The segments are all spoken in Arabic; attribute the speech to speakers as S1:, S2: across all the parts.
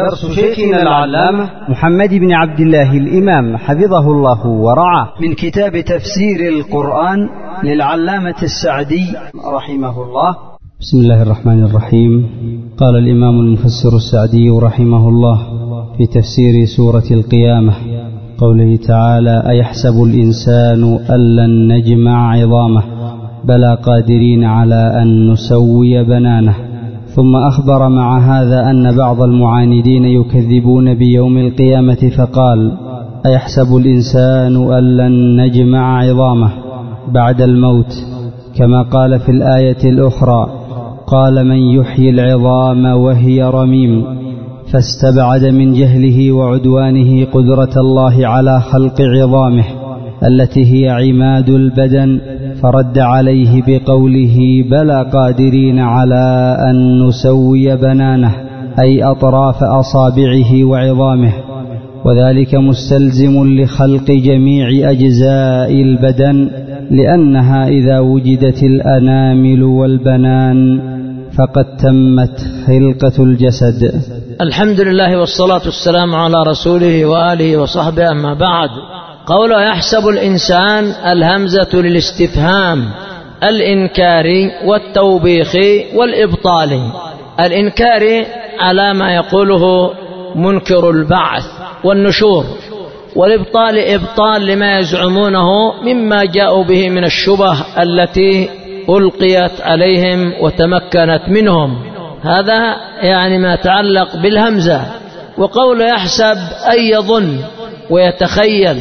S1: درس شيخنا العلامة محمد بن عبد الله الإمام حفظه الله ورعاه من كتاب تفسير القرآن للعلامة السعدي رحمه الله.
S2: بسم الله الرحمن الرحيم. قال الإمام المفسر السعدي رحمه الله في تفسير سورة القيامة قوله تعالى: أيحسب الإنسان أن لن نجمع عظامه بلى قادرين على أن نسوي بنانه. ثم أخبر مع هذا أن بعض المعاندين يكذبون بيوم القيامة فقال: أيحسب الإنسان أن لن نجمع عظامه بعد الموت، كما قال في الآية الأخرى: قال من يحيي العظام وهي رميم، فاستبعد من جهله وعدوانه قدرة الله على خلق عظامه التي هي عماد البدن، فرد عليه بقوله: بلى قادرين على أن نسوي بنانه، أي أطراف أصابعه وعظامه، وذلك مستلزم لخلق جميع أجزاء البدن، لأنها إذا وجدت الأنامل والبنان فقد تمت خلقة الجسد.
S3: الحمد لله والصلاة والسلام على رسوله وآله وصحبه، أما بعد. قوله يحسب الإنسان، الهمزة للاستفهام الإنكاري والتوبيخي والإبطالي. الإنكاري على ما يقوله منكر البعث والنشور، والإبطال إبطال لما يزعمونه مما جاءوا به من الشبه التي ألقيت عليهم وتمكنت منهم. هذا يعني ما يتعلق بالهمزة. وقول يحسب أي يظن ويتخيل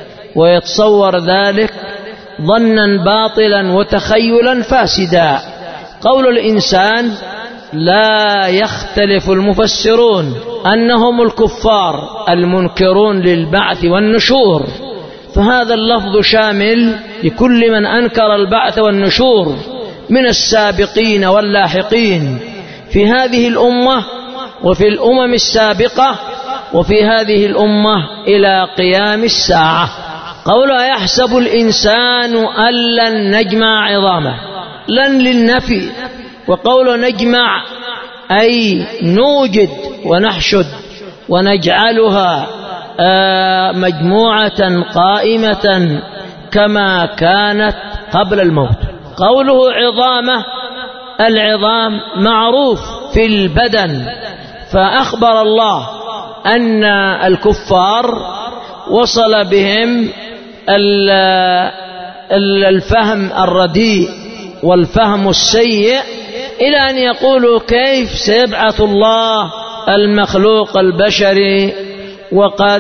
S3: ويتصور ذلك ظنا باطلا وتخيلا فاسدا. قول الإنسان لا يختلف المفسرون أنهم الكفار المنكرون للبعث والنشور، فهذا اللفظ شامل لكل من أنكر البعث والنشور من السابقين واللاحقين في هذه الأمة وفي الأمم السابقة وفي هذه الأمة إلى قيام الساعة. قوله يحسب الإنسان أن لن نجمع عظامه، لن للنفي، وقوله نجمع أي نوجد ونحشد ونجعلها مجموعة قائمة كما كانت قبل الموت. قوله عظامه، العظام معروف في البدن، فأخبر الله أن الكفار وصل بهم الفهم الرديء والفهم السيء إلى أن يقولوا كيف سيبعث الله المخلوق البشري وقد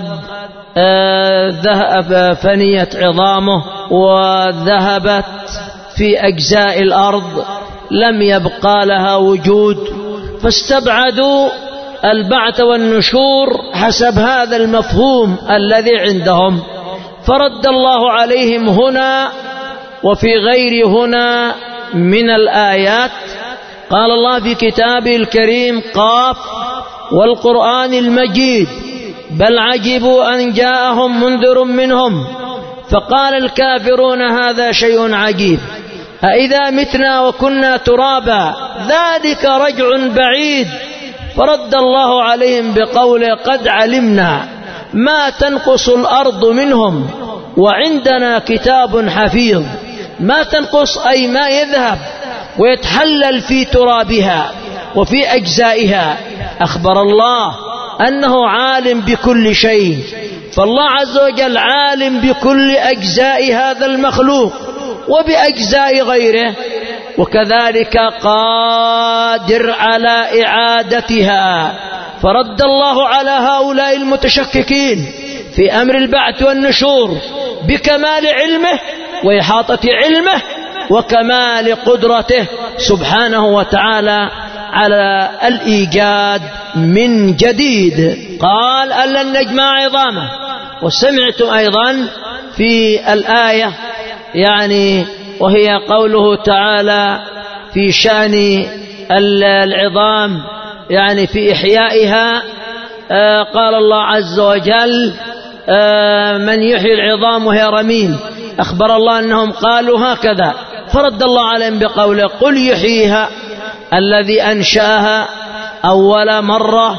S3: فنيت عظامه وذهبت في أجزاء الأرض لم يبقى لها وجود، فاستبعدوا البعث والنشور حسب هذا المفهوم الذي عندهم. فرد الله عليهم هنا وفي غير هنا من الآيات. قال الله في كتابه الكريم: قاف والقرآن المجيد بل عجبوا أن جاءهم منذر منهم فقال الكافرون هذا شيء عجيب أإذا متنا وكنا ترابا ذلك رجع بعيد. فرد الله عليهم بقوله: قد علمنا ما تنقص الأرض منهم وعندنا كتاب حفيظ. ما تنقص أي ما يذهب ويتحلل في ترابها وفي أجزائها. أخبر الله أنه عالم بكل شيء، فالله عز وجل عالم بكل أجزاء هذا المخلوق وبأجزاء غيره، وكذلك قادر على إعادتها. فرد الله على هؤلاء المتشككين في أمر البعث والنشور بكمال علمه وإحاطة علمه وكمال قدرته سبحانه وتعالى على الإيجاد من جديد. قال أن لن نجمع عظامه. وسمعتم أيضا في الآية يعني وهي قوله تعالى في شأن العظام يعني في إحيائها، قال الله عز وجل: من يحيي العظام وهي رميم. أخبر الله أنهم قالوا هكذا، فرد الله عليهم بقوله: قل يحييها الذي أنشأها أول مرة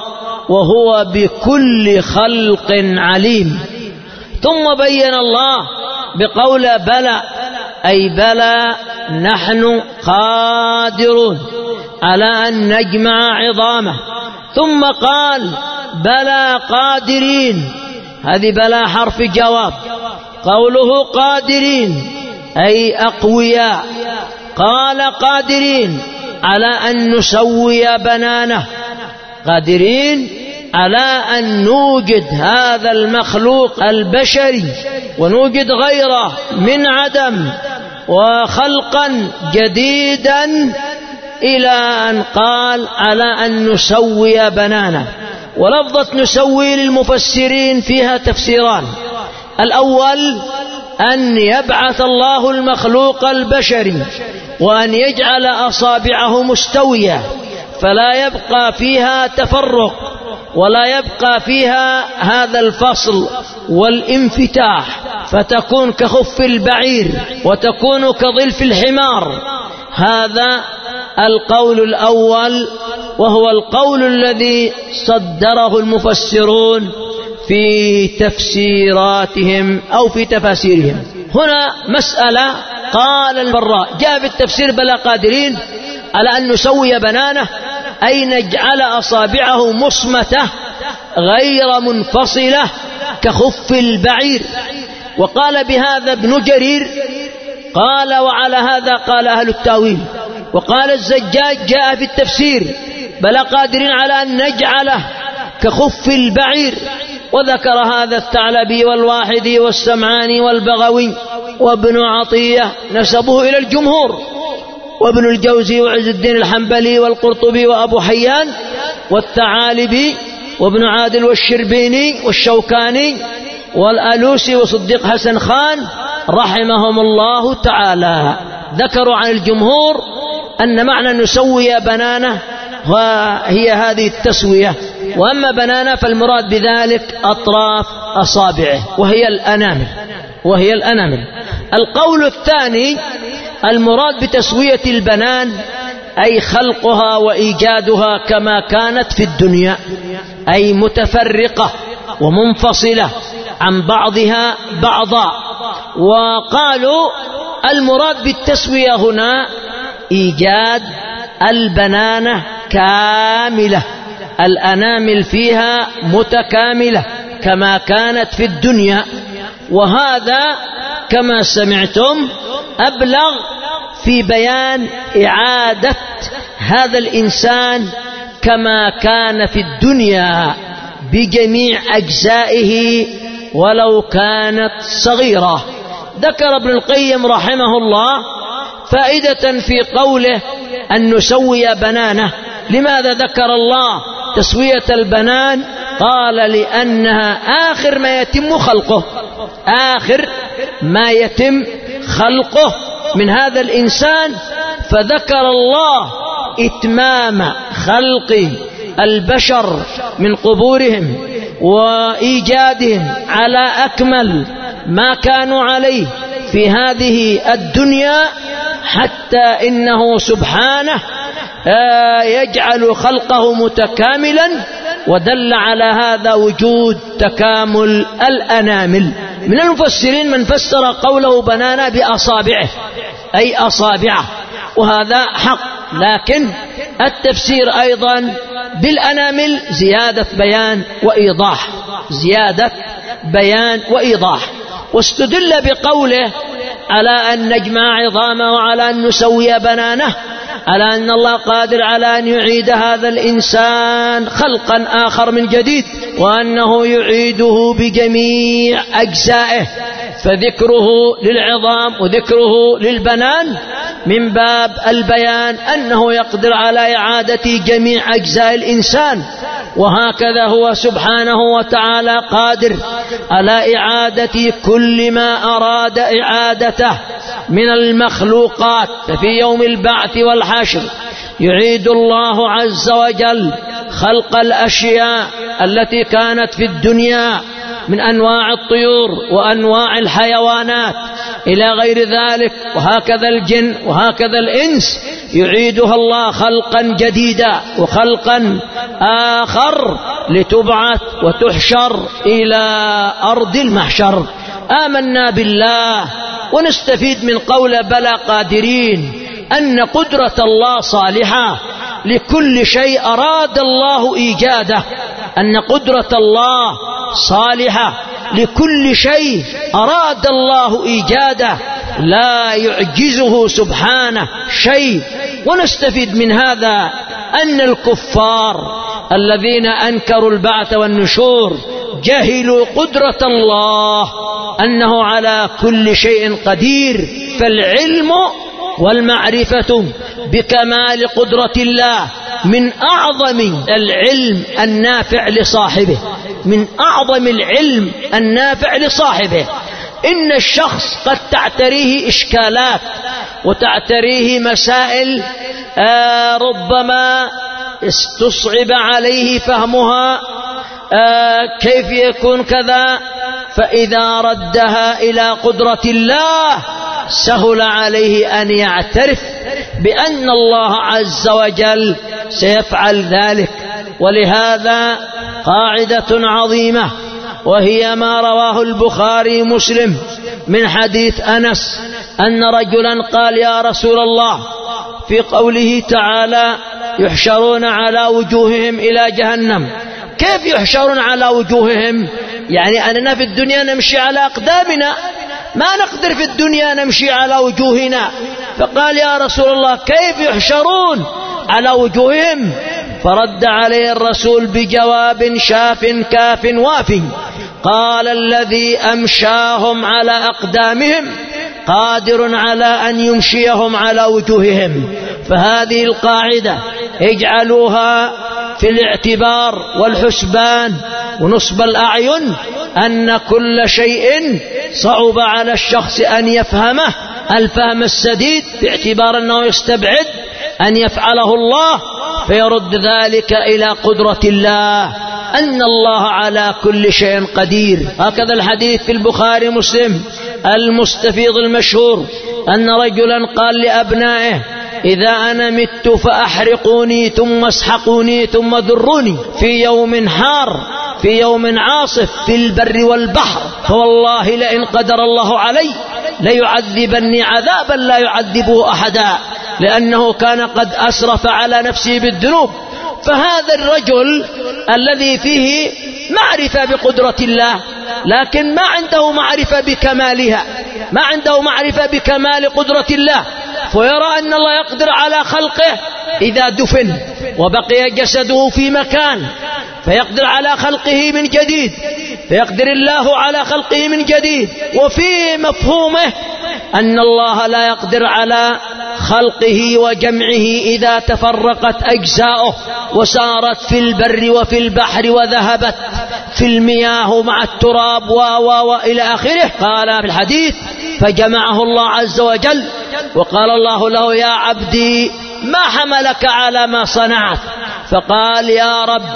S3: وهو بكل خلق عليم. ثم بين الله بقول بلى، أي بلى نحن قادرون على أن نجمع عظامه. ثم قال بلى قادرين، هذه بلى حرف جواب. قوله قادرين أي أقوياء. قال قادرين على أن نسوي بنانه، قادرين على أن نوجد هذا المخلوق البشري ونوجد غيره من عدم وخلقا جديدا، إلى أن قال على أن نسوي بنانه. ولفظة نسوي للمفسرين فيها تفسيران. الأول أن يبعث الله المخلوق البشري وأن يجعل أصابعه مستوية، فلا يبقى فيها تفرق ولا يبقى فيها هذا الفصل والانفتاح، فتكون كخف البعير وتكون كظلف الحمار. هذا القول الأول، وهو القول الذي صدره المفسرون في تفسيراتهم أو في تفاسيرهم. هنا مسألة. قال البراء جاء في التفسير بلى قادرين على أن نسوي بنانه، أي نجعل أصابعه مصمتة غير منفصلة كخف البعير. وقال بهذا ابن جرير، قال وعلى هذا قال أهل التاويل. وقال الزجاج جاء في التفسير بلى قادرين على أن نجعله كخف البعير. وذكر هذا الثعلبي والواحدي والسمعاني والبغوي وابن عطية نسبه إلى الجمهور، وابن الجوزي وعز الدين الحنبلي والقرطبي وأبو حيان والثعالبي وابن عادل والشربيني والشوكاني والألوسي وصديق حسن خان رحمهم الله تعالى. ذكروا عن الجمهور أن معنى نسوي بنانه وهي هذه التسوية، وأما بنانه فالمراد بذلك أطراف أصابعه وهي الأنامل. القول الثاني المراد بتسوية البنان أي خلقها وإيجادها كما كانت في الدنيا، أي متفرقة ومنفصلة عن بعضها بعضا. وقالوا المراد بالتسوية هنا إيجاد البنانة كاملة، الأنامل فيها متكاملة كما كانت في الدنيا. وهذا كما سمعتم أبلغ في بيان إعادة هذا الإنسان كما كان في الدنيا بجميع أجزائه ولو كانت صغيرة. ذكر ابن القيم رحمه الله فائدة في قوله أن نسوي بنانه. لماذا ذكر الله تسوية البنان؟ قال لأنها آخر ما يتم خلقه، آخر ما يتم خلقه من هذا الإنسان. فذكر الله إتمام خلق البشر من قبورهم وإيجادهم على أكمل ما كانوا عليه في هذه الدنيا، حتى إنه سبحانه يجعل خلقه متكاملا. ودل على هذا وجود تكامل الأنامل. من المفسرين من فسر قوله بنانا بأصابعه أي أصابعه، وهذا حق، لكن التفسير أيضا بالأنامل زيادة بيان وإيضاح، زيادة بيان وإيضاح. واستدل بقوله على أن نجمع عظامه وعلى أن نسوي بنانه على أن الله قادر على أن يعيد هذا الإنسان خلقا آخر من جديد، وأنه يعيده بجميع أجزائه. فذكره للعظام وذكره للبنان من باب البيان أنه يقدر على إعادة جميع أجزاء الإنسان، وهكذا هو سبحانه وتعالى قادر على إعادة كل ما أراد إعادته من المخلوقات. ففي يوم البعث والحشر يعيد الله عز وجل خلق الأشياء التي كانت في الدنيا من أنواع الطيور وأنواع الحيوانات إلى غير ذلك. وهكذا الجن وهكذا الإنس يعيدها الله خلقا جديدا وخلقا آخر لتبعث وتحشر إلى أرض المحشر. آمنا بالله ونستفيد من قول بلى قادرين أن قدرة الله صالحة لكل شيء أراد الله إيجاده، أن قدرة الله صالحة لكل شيء أراد الله إيجاده، لا يعجزه سبحانه شيء. ونستفيد من هذا أن الكفار الذين أنكروا البعث والنشور جهلوا قدرة الله أنه على كل شيء قدير. فالعلم والمعرفة بكمال قدرة الله من أعظم العلم النافع لصاحبه، من أعظم العلم النافع لصاحبه. إن الشخص قد تعتريه إشكالات وتعتريه مسائل ربما استصعب عليه فهمها، كيف يكون كذا، فإذا ردها إلى قدرة الله سهل عليه أن يعترف بأن الله عز وجل سيفعل ذلك. ولهذا قاعدة عظيمة وهي ما رواه البخاري مسلم من حديث أنس أن رجلا قال يا رسول الله في قوله تعالى يحشرون على وجوههم إلى جهنم، كيف يحشرون على وجوههم؟ يعني أننا في الدنيا نمشي على أقدامنا، ما نقدر في الدنيا نمشي على وجوهنا. فقال يا رسول الله كيف يحشرون على وجوههم؟ فرد عليه الرسول بجواب شاف كاف واف، قال الذي أمشاهم على أقدامهم قادر على أن يمشيهم على وجوههم. فهذه القاعدة اجعلوها في الاعتبار والحسبان ونصب الأعين، أن كل شيء صعب على الشخص أن يفهمه الفهم السديد باعتبار أنه يستبعد أن يفعله الله، فيرد ذلك إلى قدرة الله أن الله على كل شيء قدير. هكذا الحديث في البخاري مسلم المستفيض المشهور أن رجلا قال لأبنائه إذا أنا مت فأحرقوني ثم اسحقوني ثم ذروني في يوم حار في يوم عاصف في البر والبحر، فوالله لئن قدر الله علي ليعذبني عذابا لا يعذبه أحدا، لأنه كان قد أسرف على نفسه بالذنوب. فهذا الرجل الذي فيه معرفة بقدرة الله لكن ما عنده معرفة بكمالها، ما عنده معرفة بكمال قدرة الله، فيرى أن الله يقدر على خلقه إذا دفن وبقي جسده في مكان، فيقدر على خلقه من جديد، فيقدر الله على خلقه من جديد. وفي مفهومه أن الله لا يقدر على خلقه وجمعه إذا تفرقت أجزاؤه وسارت في البر وفي البحر وذهبت في المياه مع التراب وإلى آخره. قال في الحديث فجمعه الله عز وجل وقال الله له يا عبدي ما حملك على ما صنعت؟ فقال يا رب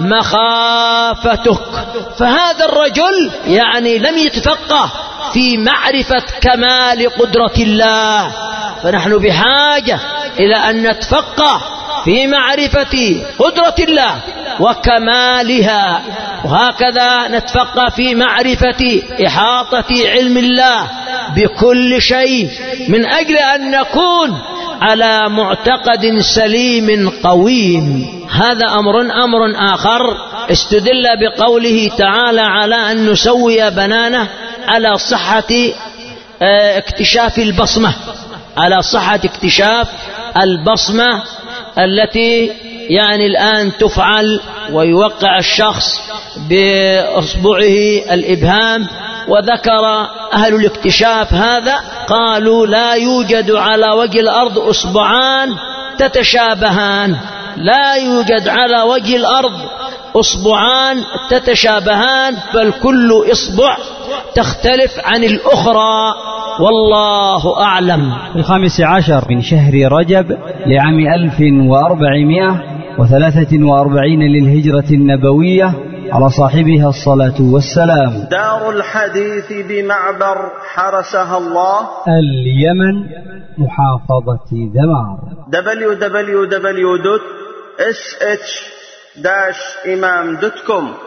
S3: مخافتك. فهذا الرجل يعني لم يتفقه في معرفة كمال قدرة الله، فنحن بحاجة إلى أن نتفقه في معرفة قدرة الله وكمالها، وهكذا نتفقه في معرفة إحاطة علم الله بكل شيء من أجل أن نكون على معتقد سليم قويم. هذا أمر آخر استدل بقوله تعالى على أن نسوي بنانه على صحة اكتشاف البصمة، على صحة اكتشاف البصمة التي يعني الآن تفعل ويوقع الشخص بأصبعه الإبهام. وذكر أهل الاكتشاف هذا قالوا لا يوجد على وجه الأرض أصبعان تتشابهان، لا يوجد على وجه الأرض أصبعان تتشابهان، بل كل إصبع تختلف عن الأخرى، والله أعلم.
S1: في 15 من شهر رجب لعام 1443 للهجرة النبوية على صاحبها الصلاة والسلام.
S4: دار الحديث بمعبر حرسها الله،
S1: اليمن، محافظة دمار.
S4: www.sh-imam.com